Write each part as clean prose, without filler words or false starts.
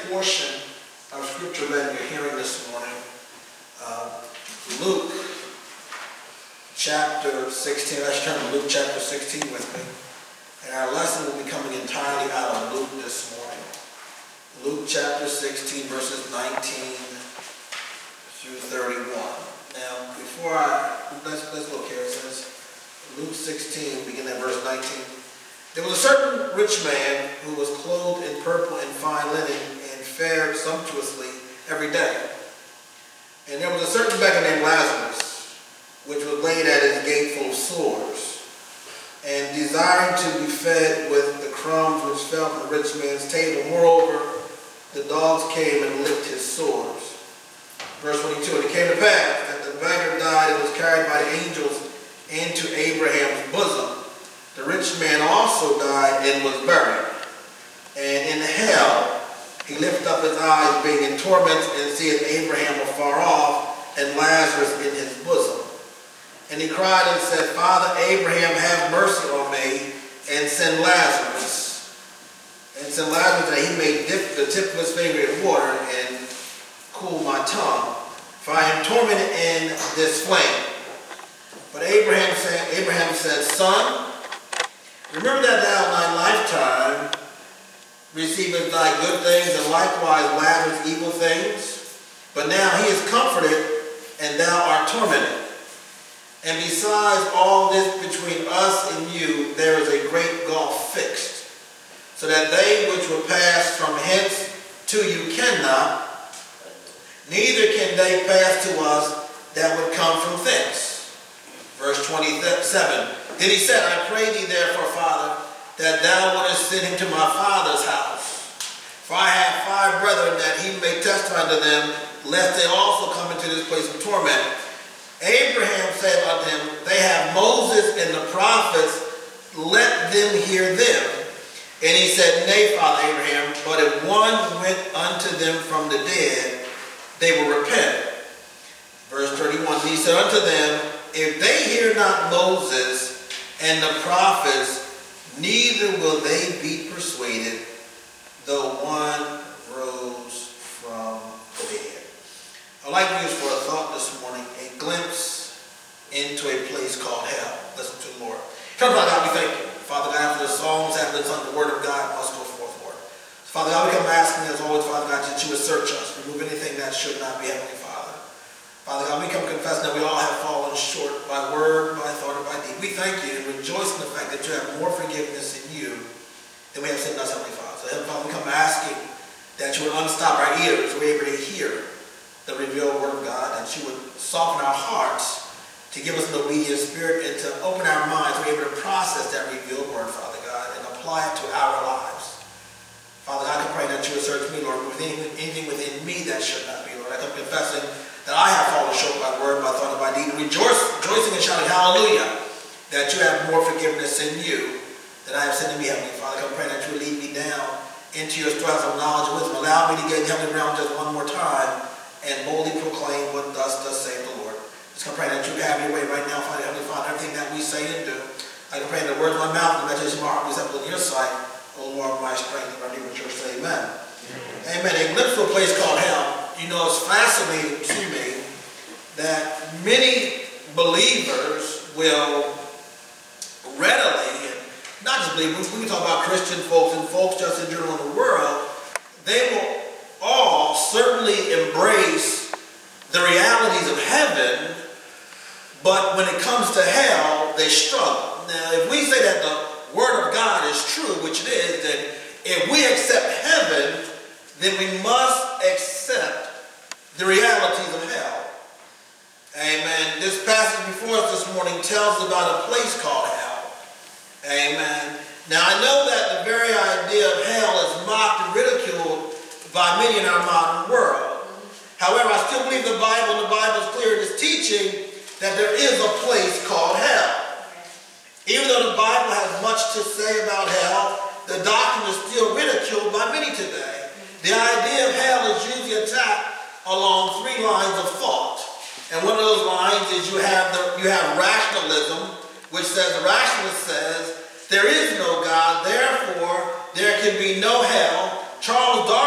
portion of scripture that you're hearing this morning, Luke chapter 16. Let's turn to Luke chapter 16 with me. And our lesson will be coming entirely out of Luke this morning. Luke chapter 16, verses 19 through 31. Now, before let's look here. It says, Luke 16, beginning at verse 19. There was a certain rich man who was clothed in purple and fine linen and fared sumptuously every day. And there was a certain beggar named Lazarus, which was laid at his gate full of sores, and desiring to be fed with the crumbs which fell from the rich man's table. Moreover, the dogs came and licked his sores. Verse 22, and it came to pass that the beggar died and was carried by the angels into Abraham's bosom. The rich man also died and was buried. And in hell he lifted up his eyes, being in torments, and seeth Abraham afar off, and Lazarus in his bosom. And he cried and said, Father Abraham, have mercy on me, and send Lazarus. And send Lazarus that he may dip the tip of his finger in water and cool my tongue, for I am tormented in this flame. But Abraham said, Son, remember that thou in thy lifetime receivest thy good things, and likewise Lazarus evil things. But now he is comforted, and thou art tormented. And besides all this between us and you, there is a great gulf fixed, so that they which will pass from hence to you cannot, neither can they pass to us that would come from thence. Verse 27. Then he said, I pray thee therefore, Father, that thou wouldest send him to my father's house. For I have 5 brethren, that he may testify unto them, lest they also come into this place of torment. Abraham said unto him, They have Moses and the prophets, let them hear them. And he said, Nay, Father Abraham, but if one went unto them from the dead, they will repent. Verse 31, he said unto them, If they hear not Moses and the prophets, neither will they be persuaded, though one rose from the dead. I'd like to use for a thought this morning a glimpse into a place called hell. Listen to the Lord. Father God, we thank you. Father God, for the songs that have been sung, the word of God must go forth, Lord. Father God, we come asking as always, Father God, that you would search us, remove anything that should not be, Heavenly Father. Father God, we come confessing that we all have fallen short by word, by thought, or by deed. We thank you and rejoice in the fact that you have more forgiveness in you than we have sinned in us, Heavenly Father. So, Heavenly Father, we come asking that you would unstop our ears, so we're able to hear the revealed word of God, that you would soften our hearts to give us an obedient spirit and to open our minds, so we're able to process that revealed word, Father God, and apply it to our lives. Father God, I pray that you would search me, Lord, with anything within me that should not be, Lord. I come confessing that I have fallen short by word, by thought, and by deed, and rejoicing and shouting, hallelujah, that you have more forgiveness in you than I have sinned in me, Heavenly Father. I pray that you would lead me down into your strength of knowledge and wisdom. Allow me to get in heavenly realm just one more time and boldly proclaim what thus does say the Lord. Just going to pray that you have your way right now, Father, Heavenly Father, everything that we say and do. I can pray in the words of my mouth and the meditation of my heart be acceptable in your sight, O Lord, my strength, and our Redeemer church. Say amen. Amen. A glimpse of a place called hell. You know, it's fascinating to me that many believers will readily, and not just believers, we can talk about Christian folks and folks just in general in the world, they will all certainly embrace the realities of heaven, but when it comes to hell, they struggle. Now, if we say that the Word of God is true, which it is, then if we accept heaven, then we must accept the realities of hell. Amen. This passage before us this morning tells us about a place called hell. Amen. Now, I know that the very idea of hell is mocked and ridiculed by many in our modern world. However, I still believe the Bible is clear in its teaching that there is a place called hell. Even though the Bible has much to say about hell, the doctrine is still ridiculed by many today. The idea of hell is usually attacked along 3 lines of thought. And one of those lines is you have rationalism, which says, the rationalist says, there is no God, therefore there can be no hell. Charles Darwin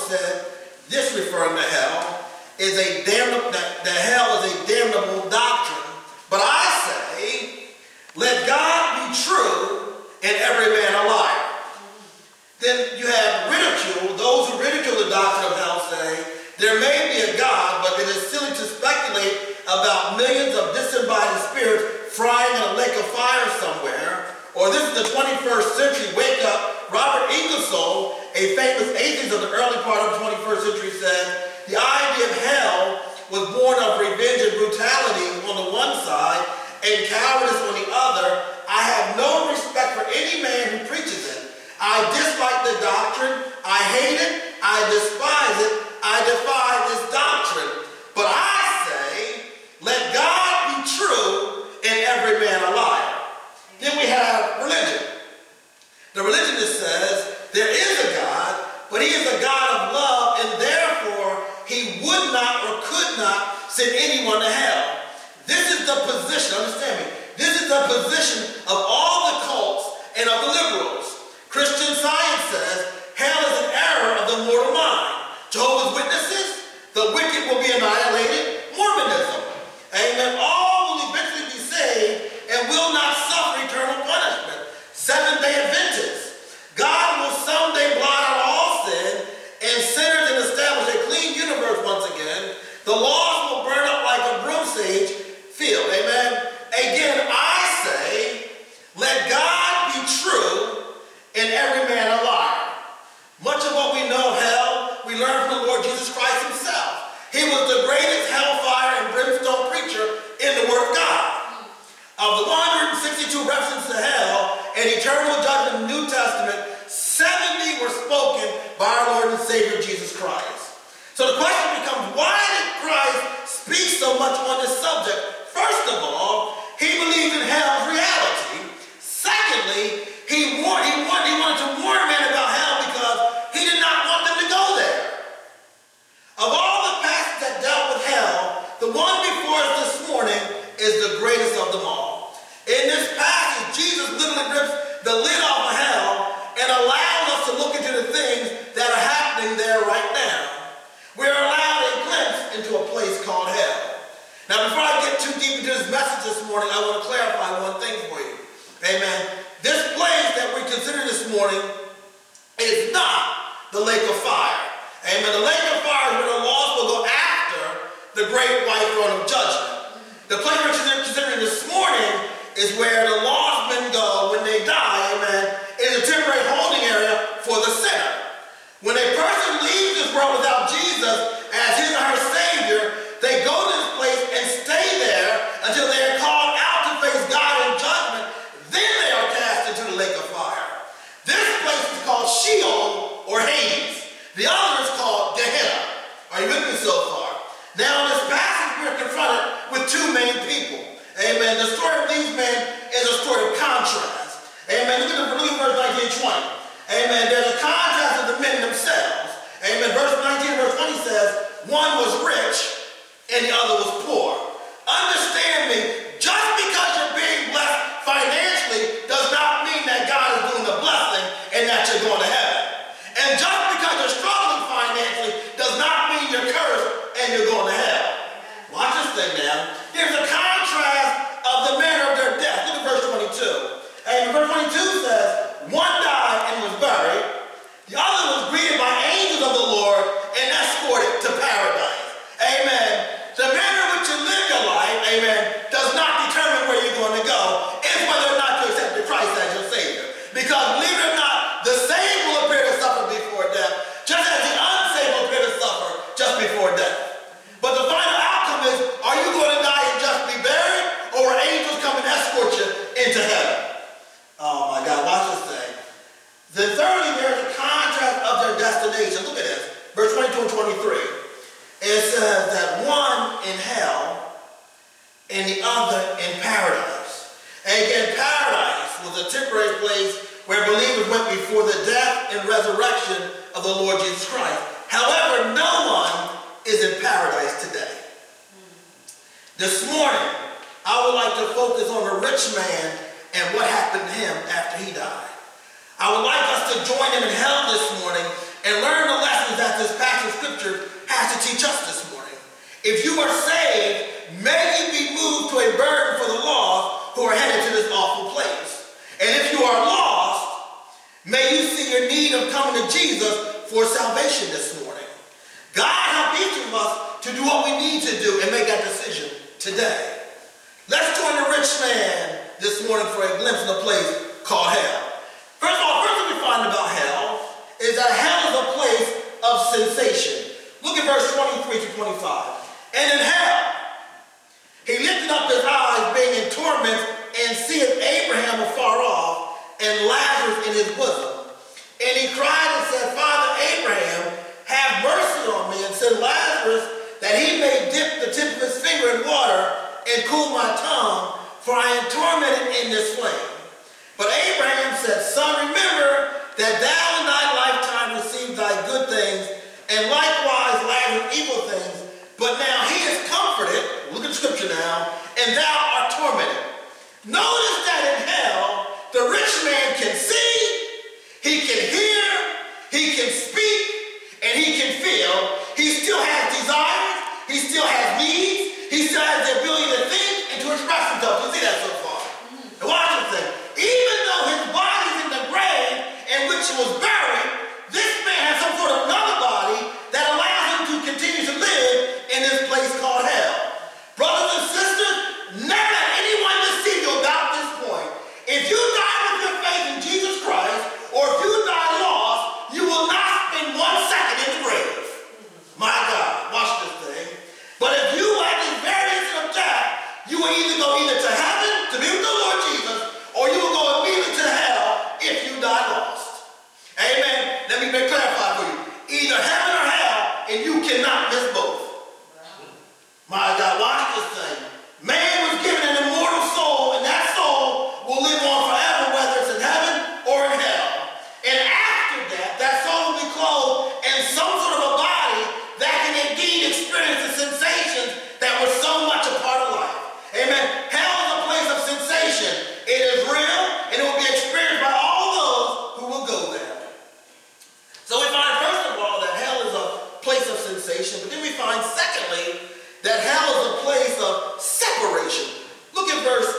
said, this referring to hell, is a damnable, that hell is a damnable doctrine. But I say, let God be true and every man a liar. Then you have ridicule. Those who ridicule the doctrine of hell say, there may be a God, but it is silly to speculate about millions of disembodied spirits frying in a lake of fire somewhere. Or this is the 21st century wake up. Robert Ingersoll, a famous atheist of the early part of the 21st century, said, the idea of hell was born of revenge and brutality on the one side and cowardice on the other. I have no respect for any man who preaches it. I dislike the doctrine. I hate it. I despise it. I defy this doctrine. But I say, let God be true and every man a liar. Then we have religion. The religion that says there is a God, but he is a God of love, and therefore he would not or could not send anyone to hell. This is the position, understand me, this is the position of all the cults and of the liberals. Christian Science says hell is an error of the mortal mind. Jehovah's Witnesses, the wicked will be annihilated. Mormonism, amen, all will eventually be saved and will not suffer eternal punishment. Seventh-day Adventists, God will someday blot out all sin and sinners and establish a clean universe once again. The laws will burn up like a broom-sage field, amen. Again, I say, let God be true and every man a liar. Much of what we know of hell, we learn from the Lord Jesus Christ himself. He was the greatest hellfire and brimstone preacher in the Word of God. Of the 162 references to hell and eternal judgment in the New Testament, 70 were spoken by our Lord and Savior Jesus Christ. So the question becomes, why did Christ speak so much on this subject? First of all, he believed in hell's reality. Secondly, he wanted to warn men about hell because he did not want them to go there. Of all the passages that dealt with hell, the one before us this morning is the greatest of them all. In this passage, Jesus literally rips the lid off of hell and allows us to look into the things that are happening there right now. We're allowed a glimpse into a place called hell. Now, before I get too deep into this message this morning, I want to clarify one thing for you. Amen. This place that we consider this morning is not the lake of fire. Amen. The lake of fire is where the lost will go after the great white throne of judgment. The place we're considering this morning is where the lost men go when they die. Amen. It is a temporary holding area for the sinner. When a person leaves this world without Jesus as his or her Savior, they go to this place and stay there until they are called out to face God in judgment. Then they are cast into the lake of fire. This place is called Sheol or Hades. The other is called Gehenna. Are you with me so far? Now in this passage we're confronted with two main people. Amen. The story of these men is a story of contrast. Amen. Look at verse 19 and 20. Amen. There's a contrast of the men themselves. Amen. Verse 19 and verse 20 says, one was rich and the other was poor. Understand me, just because you're being blessed financially does not mean that God is doing the blessing and that you're going to heaven. And just because you're struggling financially does not mean you're cursed and you're going to hell. Watch this thing now. There's a contrast of the manner of their death. Look at verse 22. And verse 22 says, one died and was buried. The other was greeted by angels of the Lord and escorted to paradise. Amen. The manner in which you live your life, amen, does not determine where you're going to go. It's whether or not you accept Christ as your Savior. Because believe it or not, the saved will appear to suffer before death, just as the unsaved will appear to suffer just before death. But the final outcome is, are you going to die and just be buried, or will angels come and escort you into heaven? Oh my God, watch this thing. Then thirdly, there's a contrast of their destination. Look at this. Verse 22 and 23. It says that one in hell and the other in paradise. And again, paradise was a temporary place where believers went before the death and resurrection of the Lord Jesus Christ. However, no one is in paradise today. This morning, I would like to focus on the rich man and what happened to him after he died. I would like us to join him in hell this morning and learn the lessons that this this passage of scripture has to teach us this morning. If you are saved, may you be moved to a burden for the lost who are headed to this awful place. And if you are lost, may you see your need of coming to Jesus for salvation this morning. God help each of us to do what we need to do and make that decision today. Let's join the rich man this morning for a glimpse of a place called hell. First of all, first thing we find about hell is that hell is a place of sensation. Look at verse 23 to 25. And in hell, he lifted up his eyes, being in torment, and seeth Abraham afar off, and Lazarus in his bosom. And he cried and said, Father Abraham, have mercy on me, and send Lazarus, that he may dip the tip of his finger in water, and cool my tongue, for I am tormented in this flame. But Abraham said, Son, remember that thou in thy lifetime received thy good things, and likewise Lazarus evil things. But now he is comforted, look at scripture now, and thou art tormented. Notice that in hell, the rich man can see, he can hear, he can speak, and he can feel. He still has desires, he still has needs, he still has the ability to think and to express himself. You see that so far? And watch this thing. Even though his body's in the grave in which it was buried, this man has some sort of another body that allows him to continue to live in this place called hell. Brothers and sisters, never let anyone deceive you about this point. If you die with your faith in Jesus Christ, or if you die lost, you will not spend 1 second in the grave. My God, watch this thing. But if you at the very instant of death, you will either go to heaven to be with the Lord Jesus, or you will go immediately to hell if you die lost. Amen. Let me clarify for you. Either heaven or hell, and you cannot miss both. My God, watch this thing. Man was given an immortal soul, and that soul will live on forever, whether it's in heaven or in hell. And after that, that soul will be clothed in some sort of a body that can indeed experience the sensations that were so much a part of life. Amen. Hell is a place of sensation. It is real, and it will be experienced by all those who will go there. So we find, first of all, that hell is a place of sensation, but then we find, secondly, that hell is a place of separation. Look at verse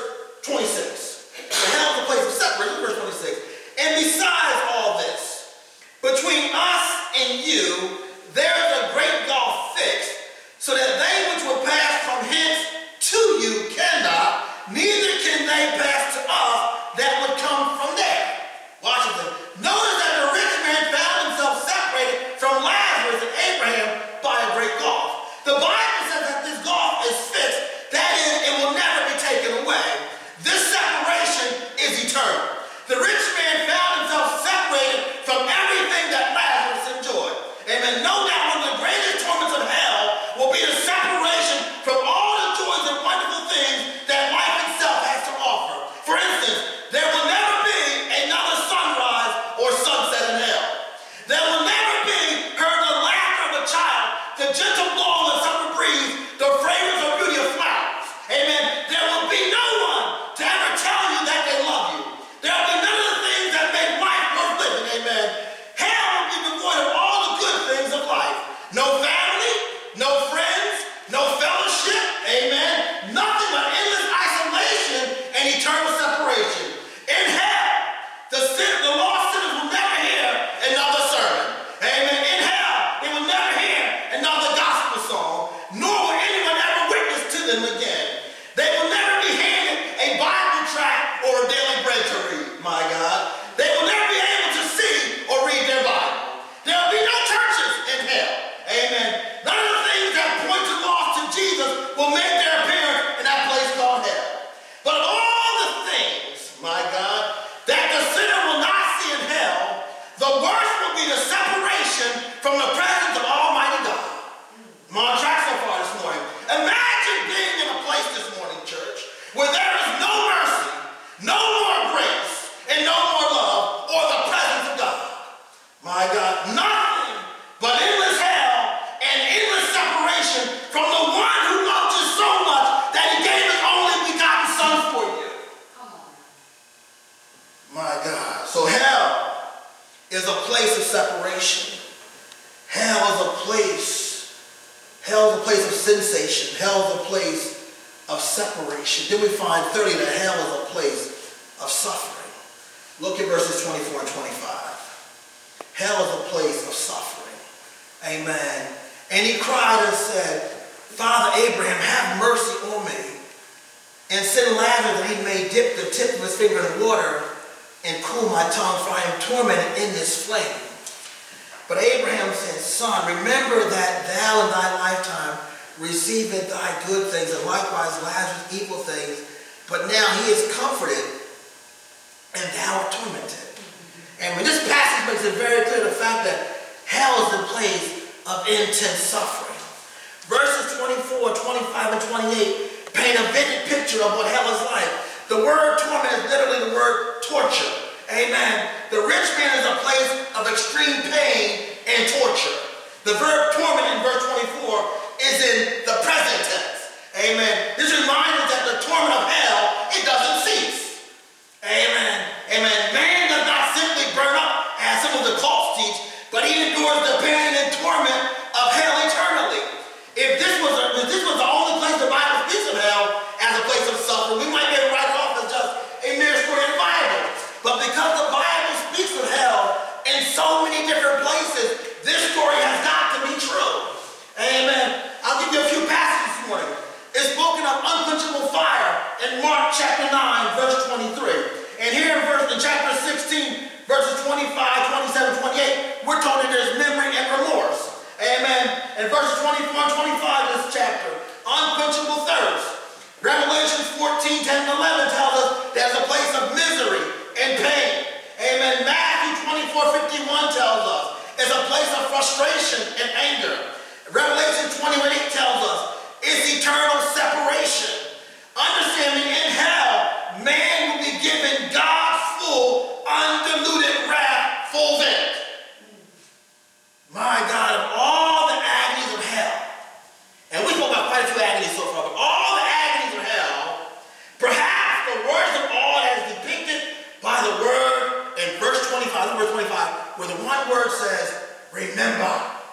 26. Hell is a place of separation. Verse 26. And besides all this, between us and you, there is a great gulf fixed, so that they which will pass from hence to you cannot, neither can they pass to us that would come from there. Watch it. Notice that the rich man found himself separated from Lazarus and Abraham by a great gulf. The Bible says that this gulf is fixed. That is, it will never be taken away. This separation is eternal. The rich man found himself separated from everything that Lazarus enjoyed. Amen. No doubt one of the greatest torments of hell will be the separation from all the joys and wonderful things that life itself has to offer. For instance, there will never be another sunrise or sunset in hell. There will never be heard the laughter of a child, the gentle blow of the summer breeze, the fragrance or beauty of flowers. Amen. There will be no one to ever tell you that they love you. There will be none of the things that make life worth living. Amen. Hell will be devoid of all the good things of life. No family, no friends, no fellowship. Amen. Nothing but endless isolation and eternal separation. In hell, the lost sinners will never hear another sermon. Amen. In hell, they will never hear another gospel song, nor will anyone ever witness to them again. They will never be handed a Bible tract or a daily bread to read, my God. They will never be able to see or read their Bible. There will be no churches in hell. Amen. None of the things that point to lost to Jesus will make their appearance in that place called hell. But of all the things, my God, that the sinner will not see in hell, the worst will be the separation from the presence of Almighty God. I'm on track so far this morning. Imagine being in a place this morning, church, where there is no mercy, no more grace, and no more love, or the presence of God. My God, nothing but endless hell and endless separation from the one who loved you so much that he gave his only begotten Son for you. My God. So hell is a place of separation. hell is a place of sensation. Hell is a place of separation. Then we find 30 that hell is a place of suffering. Look at verses 24 and 25. Hell is a place of suffering. Amen. And he cried and said, Father Abraham, have mercy on me, and send Lazarus that he may dip the tip of his finger in water and cool my tongue, for I am tormented in this flame. But Abraham said, Son, remember that thou in thy lifetime receivest thy good things, and likewise Lazarus evil things. But now he is comforted, and thou art tormented. And when this passage makes it very clear the fact that hell is a place of intense suffering. Verses 24, 25, and 28 paint a vivid picture of what hell is like. The word torment is literally the word torture. Amen. The rich man is a place of extreme pain and torture. The verb torment in verse 24 is in the present tense. Amen. This reminds us that the torment of hell, it doesn't cease. Amen. Amen. Man does not simply burn up, as some of the cults teach, but he endures the pain and torment of hell eternally. If this was the only place the Bible speaks of hell as a place of suffering, we might be able to write it off as just a mere story in the Bible. But because the Bible speaks of hell in so many different places, this story has got to be true. Amen. I'll give you a few passages this morning. It's spoken of unquenchable fire in Mark chapter 9, verse 23. And here in chapter 16, verses 25, 27, 28, we're told that there's memory and remorse. Amen. And verses 24 and 25 of this chapter, unquenchable thirst. Revelation 14, 10 and 11 tells us there's a place of misery and pain. Amen. Matthew 24, 51 tells us it's a place of frustration and anger. Revelation 21, 8 tells us it's eternal separation. Understanding in hell, man will be given God's full, undiluted wrath, full vent. My God, of all the agonies of hell, and we spoke about quite a few agonies so far, but all the agonies of hell, perhaps the worst of all as depicted by the word in verse 25, where the one word says, remember.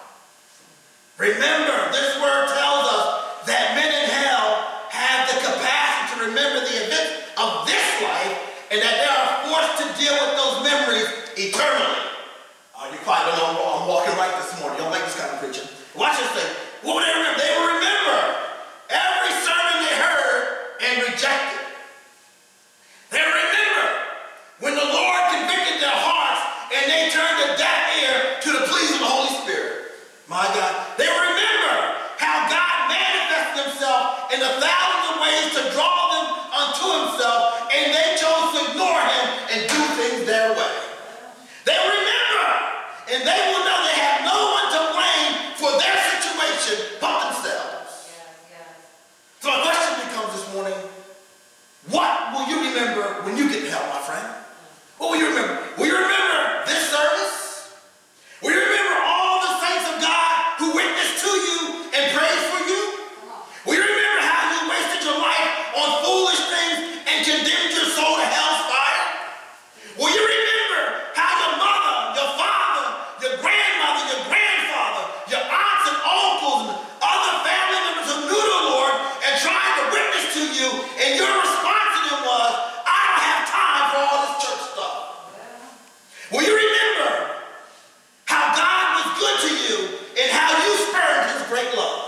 Remember, this word tells us that men in hell have the capacity to remember the events of this life, and that they are forced to deal with those memories eternally. You're quiet. I'm walking right this morning. You don't like this kind of preaching. Watch this thing. What would they remember? They will remember every sermon they heard and rejected. They remember when the Lord convicted their hearts and they turned a deaf ear to the pleas of the Holy Spirit. My God. They will remember how God manifested himself in 1,000 ways to draw them unto himself, and they chose to ignore him and do things their way. They will remember, and they will know they have no one to blame for their situation but themselves. So my question becomes this morning, what will you remember when you get to hell, my friend? What will you remember? Will you remember this service? Will you remember all the saints of God who witnessed to you and prayed for you? Will you remember how you wasted your life on foolish things and condemned your soul to hell's fire? Will you remember how your mother, your father, your grandmother, your grandfather, your aunts and uncles and other family members who knew the Lord and tried to witness to you, and your response to them was, I don't have time for all this church stuff? Will you remember how God was good to you and how you spurned his great love?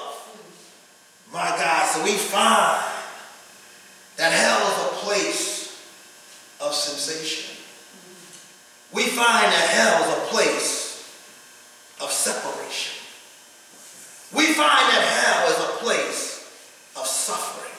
My God, so we find that hell is a place of sensation. We find that hell is a place of separation. We find that hell is a place of suffering.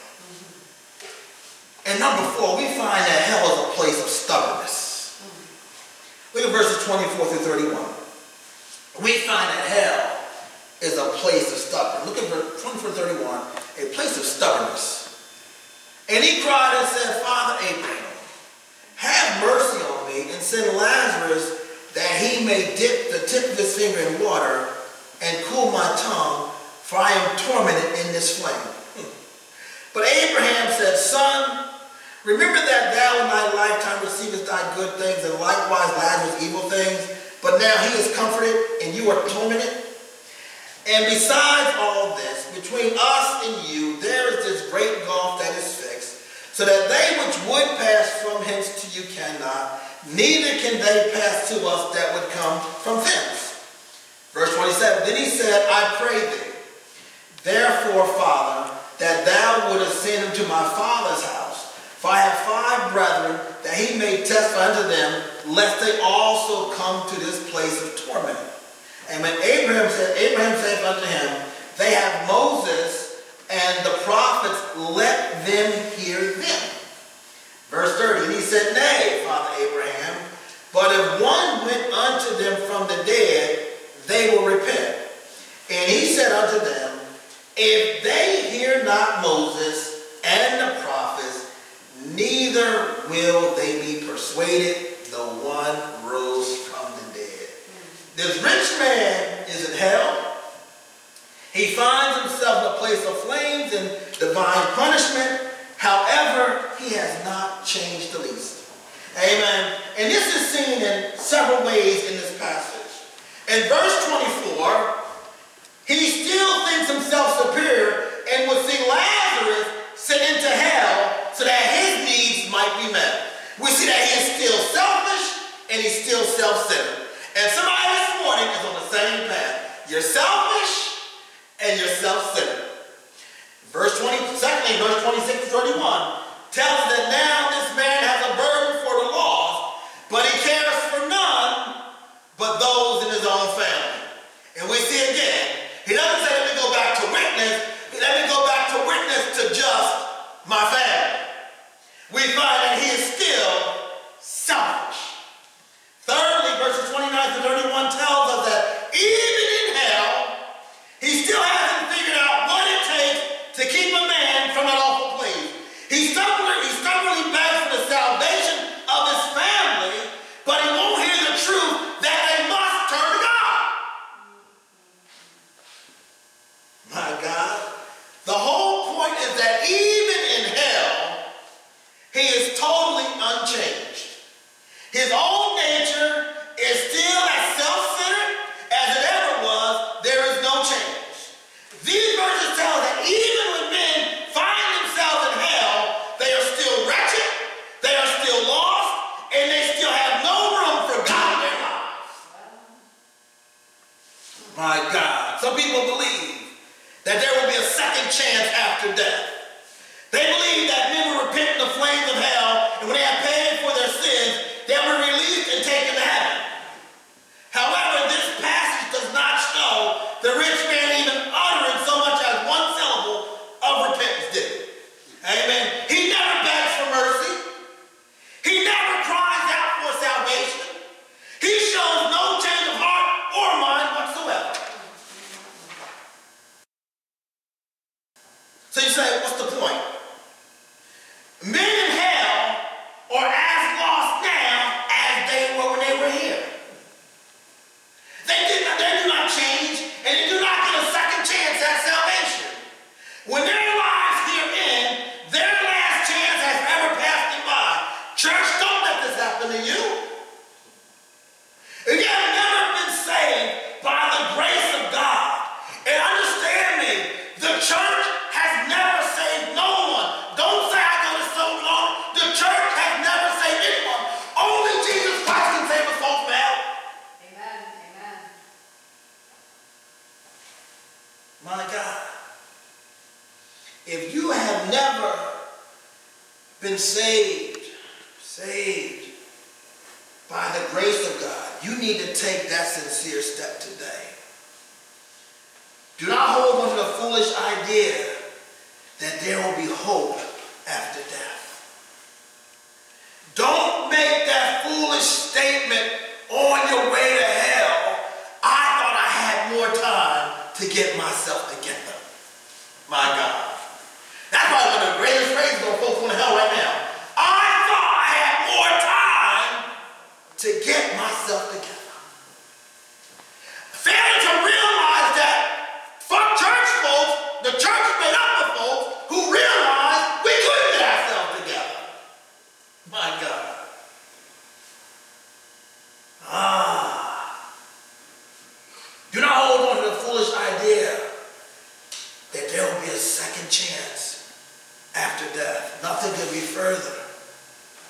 And number 4, we find that hell is a place of stubbornness. Look at verses 24 through 31. We find that hell is a place of stubbornness. Look at verse 24 31, a place of stubbornness. And he cried and said, Father Abraham, have mercy on me and send Lazarus that he may dip the tip of his finger in water and cool my tongue, for I am tormented in this flame. But Abraham said, Son, remember that thou in thy lifetime receivest thy good things, and likewise Lazarus evil things, but now he is comforted and you are tormented. And besides all this, between us and you, there is this great gulf that is fixed, so that they which would pass from hence to you cannot, neither can they pass to us that would come from thence. Verse 27, then he said, I pray thee, therefore, Father, that thou wouldest send him to my father's house. For I have 5 brethren, that he may testify unto them, lest they also come to this place of torment. And when Abraham said unto him, they have Moses and the prophets, let them hear them. Verse 30, and he said, nay, Father Abraham, but if one went unto them from the dead, they will repent. And he said unto them, if they hear not Moses and the prophets, neither will they be persuaded, though one rose from the dead. This rich man is in hell. He finds himself in a place of flames and divine punishment. However, he has not changed the least. Amen. And this is seen in several ways in this passage. In verse 24, he still thinks himself superior and would see Lazarus sent into hell so that his needs might be met. We see that he is still selfish and he's still self-centered. And somebody this morning is on the same path. You're selfish and you're self-centered. Secondly, verse 26 to 31 tells us that now this man has a burden for the lost, but he cares for none but those in his own family. And we see again, he doesn't say, let me go back to witness. Let me go back to witness to just my family. We find that he is still selfish. Thirdly, verses 29 to 31 tells us that even in hell, he still hasn't figured out what it takes to keep a man from an awful place. He stubbornly begs for the salvation of his family, but he won't hear the truth that they must turn to God. My God. The whole point is that even in hell, he is totally unchanged. His own nature is still as self-centered as it ever was. There is no change. These verses tell us that even when men find themselves in hell, they are still wretched, they are still lost, and they still have no room for God in their lives. My God. Some people believe that there will be a second chance after death. They believe that men will repent in the flames of hell, and when they have paid for their sins, they will be released and taken to heaven. However, this passage does not show the rich man even uttering so much as one syllable of repentance did. Amen. He never begs for mercy. He never cries out for salvation. He shows no change of heart or mind whatsoever. So you say, what's the point? Men in hell are as lost now as they were when they were here. They do not change, and they do not get a second chance at salvation. When their lives here end, their last chance has ever passed them by. Church, don't let this happen to you. If you have never been saved by the grace of God, and understand me, the church has never saved no one. Don't say I go to so long. The church has never saved anyone. Only Jesus Christ can save us all from hell. Amen. Amen. My God. If you have never been saved by the grace of God, you need to take that sincere step today. Do not hold on to the foolish idea that there will be hope after death. Don't make that foolish statement on your way to hell. I thought I had more time to get myself together. My God. That's probably one of the greatest phrases on folks going to hell right now. I thought I had more time to get myself together. Failing to realize that for church folks, the church is made up of folks who realize we couldn't get ourselves together. My God. Do not hold on to the foolish idea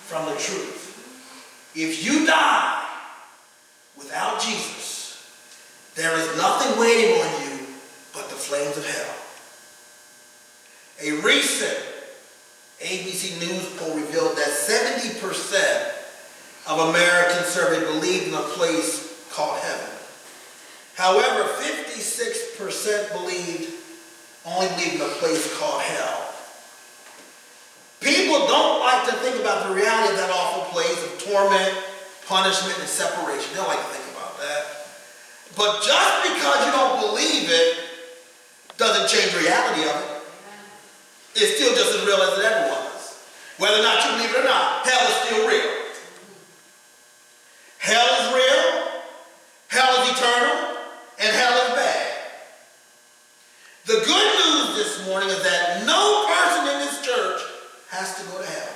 from the truth. If you die without Jesus, there is nothing waiting on you but the flames of hell. A recent ABC News poll revealed that 70% of Americans surveyed believed in a place called heaven. However, 56% only believed in a place called hell. People don't like to think about the reality of that awful place of torment, punishment, and separation. They don't like to think about that. But just because you don't believe it doesn't change the reality of it. It's still just as real as it ever was. Whether or not you believe it or not, hell is still real. Hell is real, hell is eternal, and hell is bad. The good news this morning is that no person in this church has to go to hell.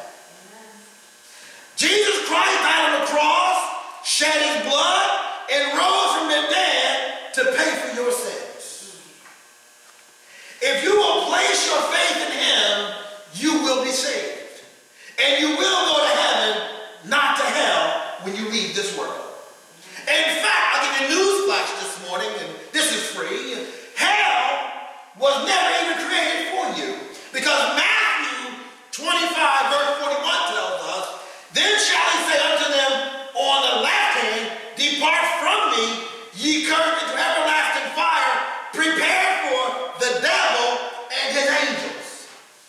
Jesus Christ died on the cross, shed his blood, and rose from the dead to pay for your sins. If you will place your faith in him, you will be saved. And you will go to heaven, not to hell, when you leave this world. In fact, I'll give you a news flash this morning, and this is free. Hell was never even created for you. Because Matthew 25, verse 41 tells us, then shall he say unto them on the left hand, depart from me, ye cursed, into everlasting fire, prepared for the devil and his angels.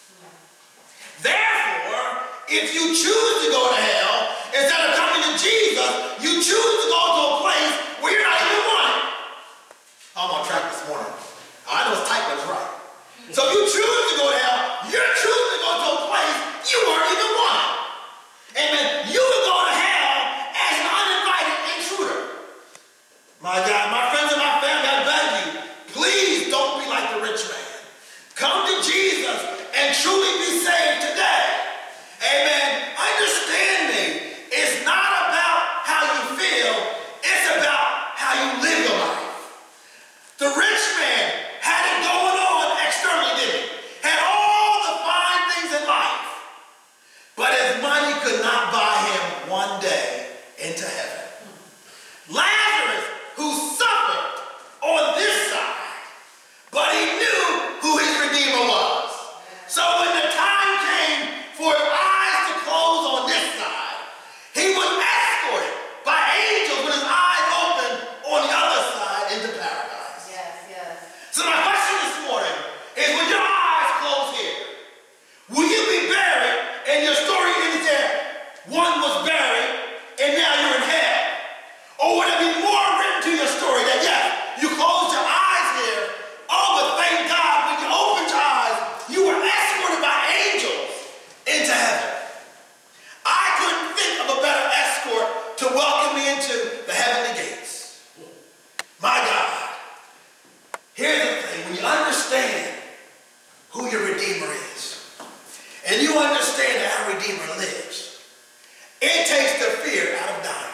Therefore, if you choose to go to hell, instead of coming to Jesus, you choose to go to a place where you're not even wanted. I'm on track this morning. I know it's tight, but it's right. So if you choose to go to hell, you're choosing to go to a place you weren't even wanted. Amen. You will go to hell as an uninvited intruder. My God, my friends and my family, I beg you, please don't be like the rich man. Come to Jesus and truly be saved today. Amen. Understand me. It's not about how you feel. It's about how you live your life. The rich man had it going on externally, didn't he? Had all the fine things in life. But his money could not buy him one day into heaven. Lazarus, who suffered on this side, but he knew who his Redeemer was. So when the time came for his eyes to close on this side, he was escorted by angels with his eyes open on the other side into paradise. Yes, yes. So my question this morning is, when your eyes close here, will you be buried and your story ends there? One was buried and now you're in hell. Or would it be more written to your story that, yes, you closed your eyes here, oh, but thank God when you opened your eyes, you were escorted by angels into heaven. I couldn't think of a better escort to welcome me into the heavenly gates. My God. Here's the thing. When you understand who your Redeemer is, and you understand that our Redeemer lives, it takes the fear out of dying.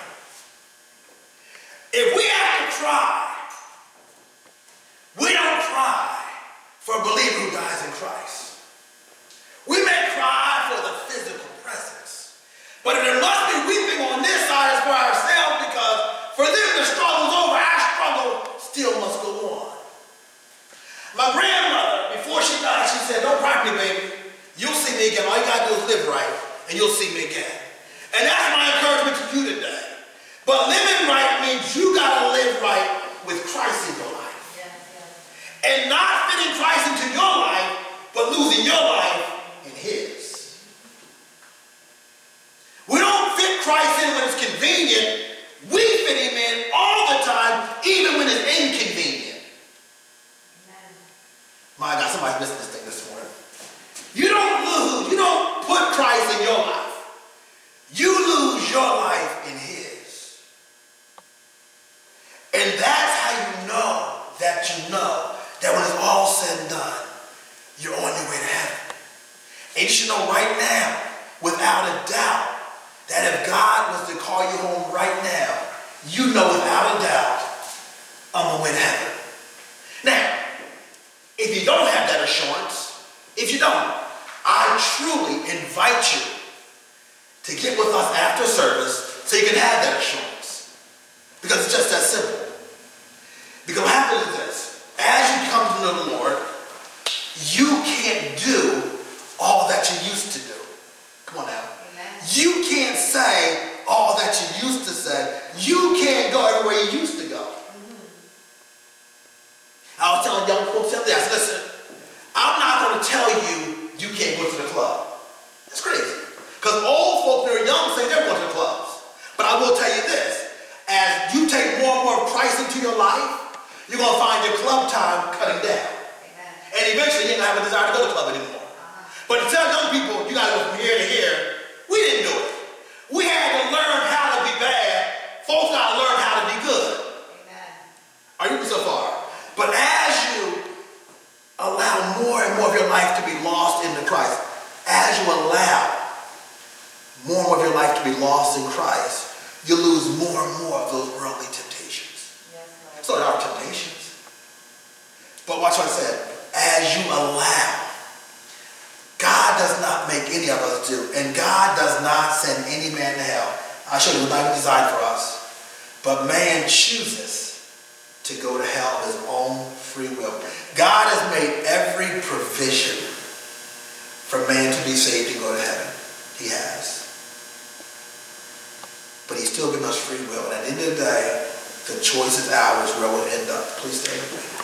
If we have to cry, we don't cry for a believer who dies in Christ. We may cry for the physical presence, but if there must be weeping on this side, it's for ourselves, because for them the struggle's over, our struggle still must go on. My grandmother, before she died, she said, don't cry for me, baby. You'll see me again. All you got to do is live right, and you'll see me again. And that's my encouragement to you today. But living right means you got to live right with Christ in your life. Yes, yes. And not fitting Christ into your life, but losing your life in his. We don't fit Christ in when it's convenient. We fit him in all the time, even when it's inconvenient. Amen. My God, somebody's missing this thing this morning. You don't put Christ in your life. You lose your life in his. And that's how you know that when it's all said and done, you're on your way to heaven. And you should know right now, without a doubt, that if God was to call you home right now, you know without a doubt, I'm on my way to heaven. Now, if you don't have that assurance, if you don't, I truly invite you to get with us after service so you can have that assurance. Because it's just that simple. Because what happens is this. As you come to know the Lord, you can't do all that you used to do. Come on now. Amen. You can't say all that you used to say. You can't go everywhere you used to go. I was telling young folks the other day, I said, listen, I'm not going to tell you you can't go to the club. That's crazy. Because old folks that are young say they're going to the clubs. But I will tell you this. As you take more and more Christ into your life, you're going to find your club time cutting down. Amen. And eventually you're going to have a desire to go to the club anymore. But to tell young people, you got to go from here to here, we didn't do it. We had to learn how to be bad. Folks got to learn how to be good. Amen. Are you so far? But as you allow more and more of your life to be lost into Christ, as you allow more and more of your life to be lost in Christ, you lose more and more of those worldly temptations. Yes, Lord. So there are temptations. But watch what I said. As you allow, God does not make any of us do, and God does not send any man to hell. I showed you it was not even designed for us. But man chooses to go to hell of his own free will. God has made every provision for man to be saved and go to heaven. He has. But he's still given us free will. And at the end of the day, the choice is ours where we'll end up. Please stay with me.